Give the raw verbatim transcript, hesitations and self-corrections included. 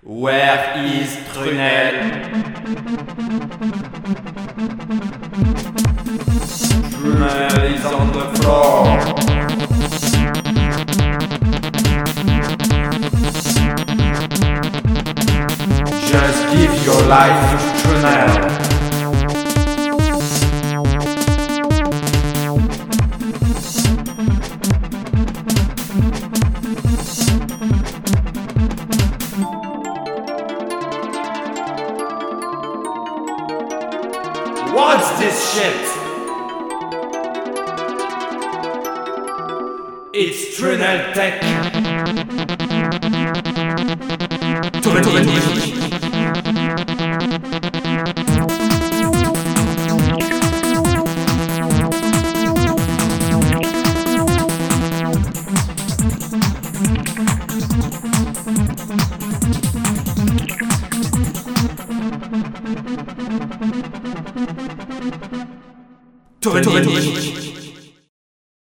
Where is Trunel? Trunel is on the floor. Just give your life to Trunel. What's this shit? It's Trunel Tech. Tournier. Tournier.